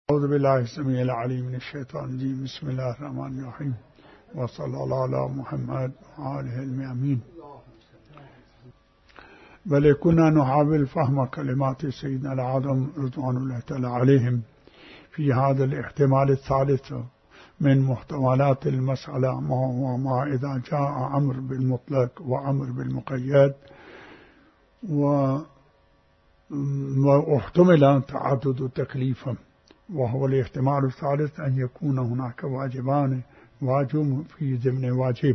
أعوذ بالله السميع العليم من الشيطان الرجيم. بسم الله الرحمن الرحيم، وصلى الله على محمد وآله المأمين. بل كنا نحاول فهم كلمات سيدنا الأعظم رضوان الله تعالى عليهم في هذا الاحتمال الثالث من محتملات المسألة، ما إذا جاء أمر بالمطلق وأمر بالمقيد، واحتمل تعدد التكليف، وهو الاحتمال الثالث أن يكون هناك واجبان، واجب في ضمن واجب.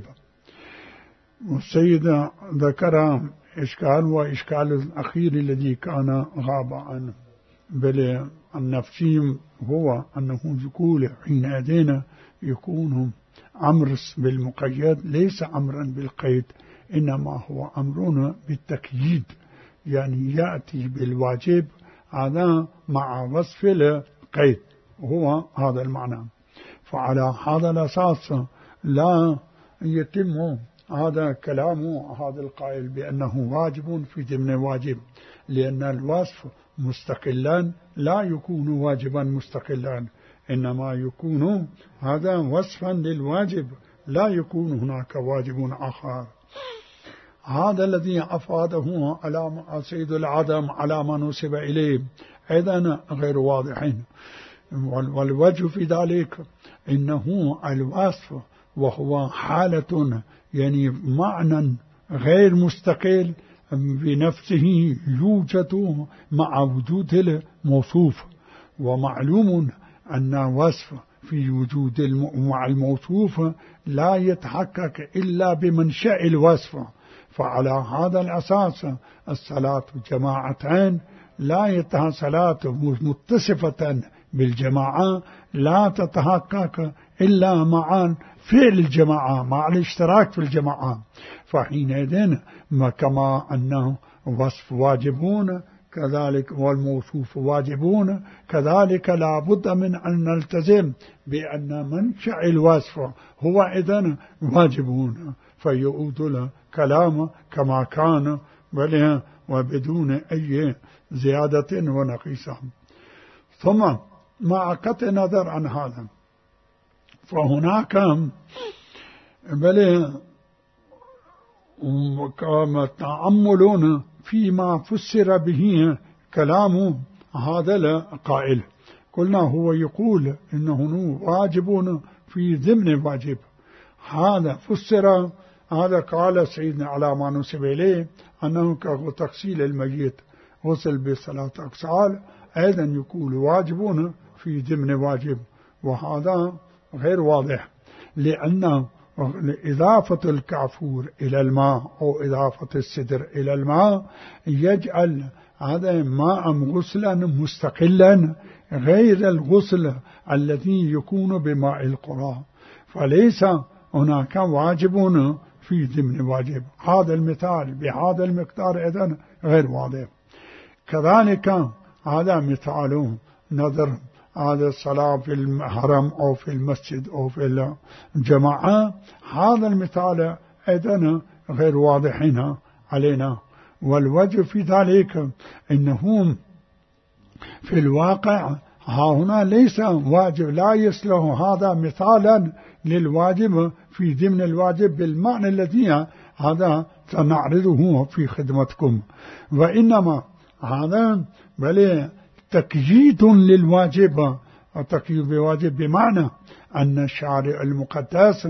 والسيد ذكر إشكال، وإشكال الأخير الذي كان غاب عنه بل النفسي هو أنه يقول حينئذ يكون أمر بالمقيد ليس أمرا بالقيد، إنما هو أمر بالتقييد، يعني يأتي بالواجب هذا مع وصف القيد، هو هذا المعنى. فعلى هذا الأساس لا يتم هذا كلام هذا القائل بأنه واجب في ضمن واجب، لأن الوصف مستقلا لا يكون واجبا مستقلا، إنما يكون هذا وصفا للواجب، لا يكون هناك واجب آخر. هذا الذي أفاده على سيد العدم على ما نسب إليه أيضا غير واضحين، والوجه في ذلك إنه الوصف وهو حالة، يعني معنى غير مستقل بنفسه يوجد مع وجود الموصوف، ومعلوم أن وصف في وجود مع الموصوف لا يتحقق إلا بمنشأ الوصف. فعلى هذا الأساس الصلاة جماعتين لا يتحقق، صلاة متصفة بالجماعة لا تتحقق إلا مع فعل الجماعة، مع الاشتراك في الجماعة. فحينئذ كما أنه وصف واجبون كذلك والموصوف واجبون، كذلك لا بد من أن نلتزم بأن منشأ الوصف هو إذن واجبون، فيعود الكلام كما كان بل وبدون أي زيادة ونقيصة. ثم مع قطع نظر عن هذا فهناك بل تأملون فيما فسر به كلام هذا القائل. قلنا هو يقول إنه واجب في ضمن واجب، هذا فسر، هذا قال سيدنا على ما نسب إليه أنه كتغسيل الميت غسل بثلاث أغسال، أيضا يقول واجب في ضمن واجب، وهذا غير واضح، لأن إضافة الكافور إلى الماء أو إضافة السدر إلى الماء يجعل هذا ماء غسلا مستقلا غير الغسل الذي يكون بماء القرى، فليس هناك واجب في ضمن واجب. هذا المثال بهذا المقدار إذن غير واضح. كذلك هذا مثال نظر هذا الصلاة في الحرم أو في المسجد أو في الجماعة، هذا المثال أيضا غير واضحين علينا. والوجه في ذلك إنه في الواقع هنا ليس واجب، لا يصلح هذا مثالا للواجب في ضمن الواجب بالمعنى الذي هذا سنعرضه في خدمتكم، وإنما هذا بل تقييد للواجب. التقييد بواجب بمعنى أن الشارع المقدس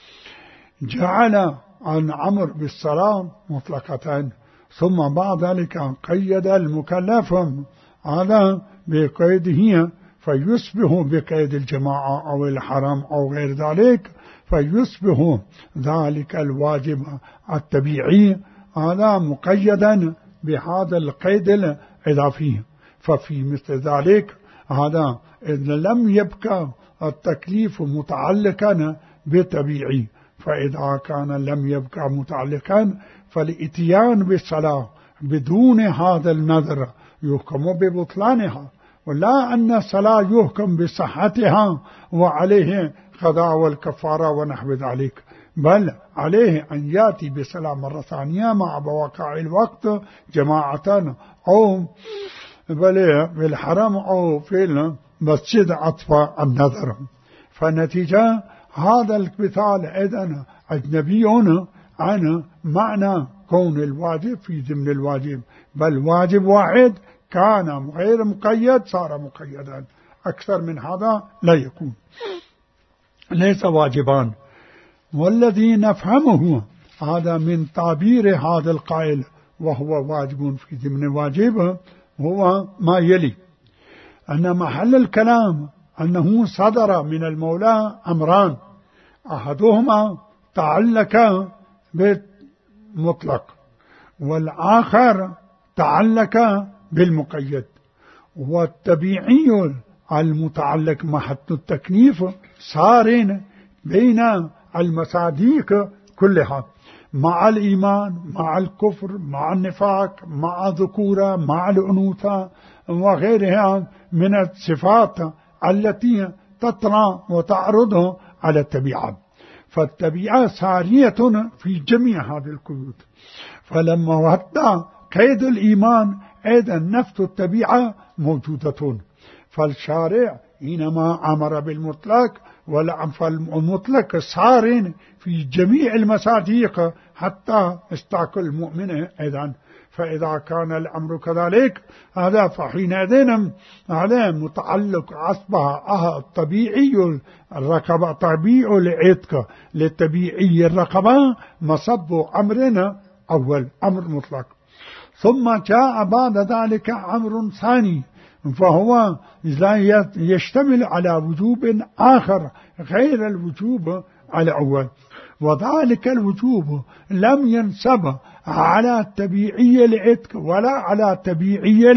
جعل الأمر بالصلاة مطلقة، ثم بعد ذلك قيد المكلف هذا بقيده، فيصبح بقيد الجماعة أو الحرم أو غير ذلك، فيصبح ذلك الواجب الطبيعي هذا مقيدا بهذا القيد الإضافي. ففي مثل ذلك هذا إذا لم يبقى التكليف متعلقا بطبيعي، فإذا كان لم يبقى متعلقا فالإتيان بالصلاة بدون هذا النظر يحكم ببطلانها، ولا أن الصلاة يحكم بصحتها وعليه قضاء والكفارة ونحو ذلك، بل عليه أن يأتي بصلاة مرة ثانية مع بواقع الوقت جماعة أو بل بالحرم أو في مسجد عطف النظر. فنتيجة هذا المثال إذن أجنبيون عن معنى كون الواجب في ضمن الواجب، بل واجب واحد كان غير مقيد صار مقيدا، أكثر من هذا لا يكون، ليس واجبان. والذي نفهمه هذا من تعبير هذا القائل وهو واجب في ضمن واجب هو ما يلي: أن محل الكلام أنه صدر من المولى أمران، أحدهما تعلق بالمطلق والآخر تعلق بالمقيد. والطبيعي المتعلق محل التكليف صار بين المصادق كلها، مع الإيمان، مع الكفر، مع النفاق، مع الذكورة، مع الأنوثة وغيرها من الصفات التي تطرأ وتعرض على الطبيعة. فالطبيعة سارية في جميع هذه القيود. فلما وضع قيد الإيمان أيضا نفس الطبيعة موجودة. فالشارع حينما أمر بالمطلق والمطلق صار في جميع المصادق حتى استعقل المؤمن أيضا. فإذا كان الأمر كذلك هذا فحينئذ هذا متعلق أصبح طبيعي الرقبة، طبيعي العتق للطبيعي الرقبة مصب أمرنا أول أمر مطلق. ثم جاء بعد ذلك أمر ثاني فهو يشتمل على وجوب آخر غير الوجوب على الأول، وذلك الوجوب لم ينسب على طبيعي العتق ولا على طبيعي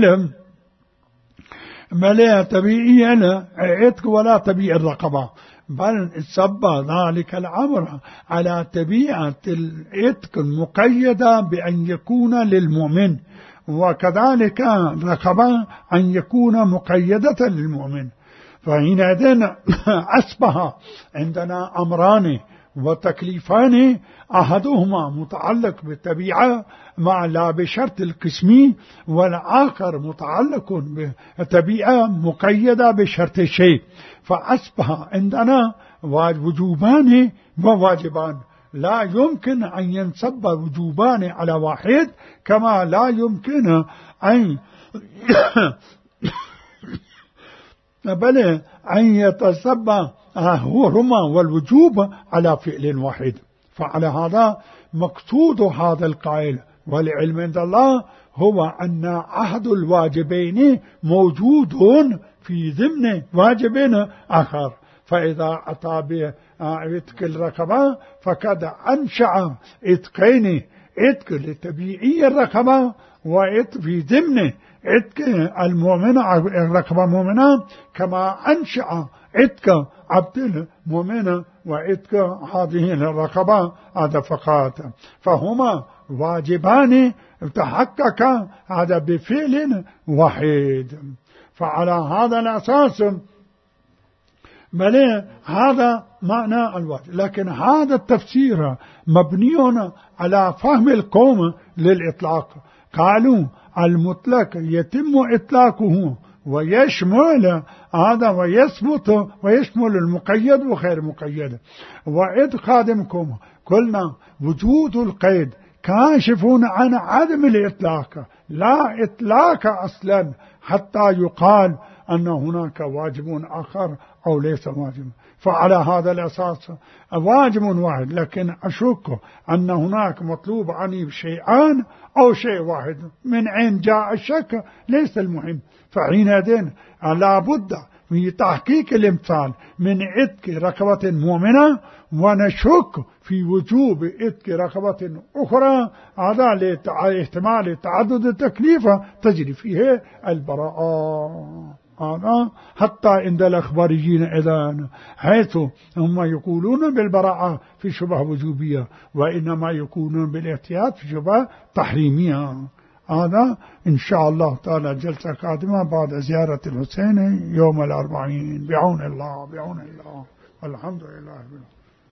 العتق ولا طبيعي الرقبة، بل سب ذلك الأمر على طبيعة العتق المقيدة بأن يكون للمؤمن، وكذلك الرقبة أن يكون مقيدة للمؤمن. فحينئذ أصبح عندنا أمران وتكليفان، أحدهما متعلق بالطبيعة مع لا بشرط القسمي، والآخر متعلق بالطبيعة مقيدة بشرط شيء. فأصبح عندنا وجوبان وواجبان، لا يمكن أن ينسب وجوبان على واحد، كما لا يمكن أن بل أن يتسبب هما والوجوب على فعل واحد. فعلى هذا مقصود هذا القائل والعلم عند الله هو أن أحد الواجبين موجود في ضمن واجب آخر. فإذا أتى بعتق الرقبة فقد أنشأ عتقين، عتق لطبيعي الرقبة وعتق في ضمن عتق المؤمنة الرقبة المؤمنة، كما أنشأ عتق عبد المؤمن وعتق هذه الرقبة. هذا فقط، فهما واجبان تحقق هذا بفعل واحد. فعلى هذا الأساس بل هذا معنى الواجب. لكن هذا التفسير مبني على فهم القوم للإطلاق. قالوا المطلق يتم إطلاقه ويشمل هذا ويثبت ويشمل المقيد وغير مقيد. وإذ خادمكم قلنا وجود القيد كاشف عن عدم الإطلاق، لا إطلاق أصلا حتى يقال أن هناك واجب آخر أو ليس واجب. فعلى هذا الأساس واجب واحد، لكن أشك أن هناك مطلوب عني شيئان أو شيء واحد. من عين جاء الشك ليس المهم. فحينئذ لا بد من تحقيق الامثال من عتق رقبة مؤمنة، ونشك في وجوب عتق رقبة أخرى، هذا لاحتمال تعدد التكليف تجري فيه البراءة. حتى عند الأخباريين إذن حيث هم يقولون بالبراءة في شبه وجوبية، وإنما يقولون بالاحتياط في شبه تحريمية. هذا إن شاء الله تعالى جلسة قادمة بعد زيارة الحسين يوم الأربعين بعون الله والحمد لله.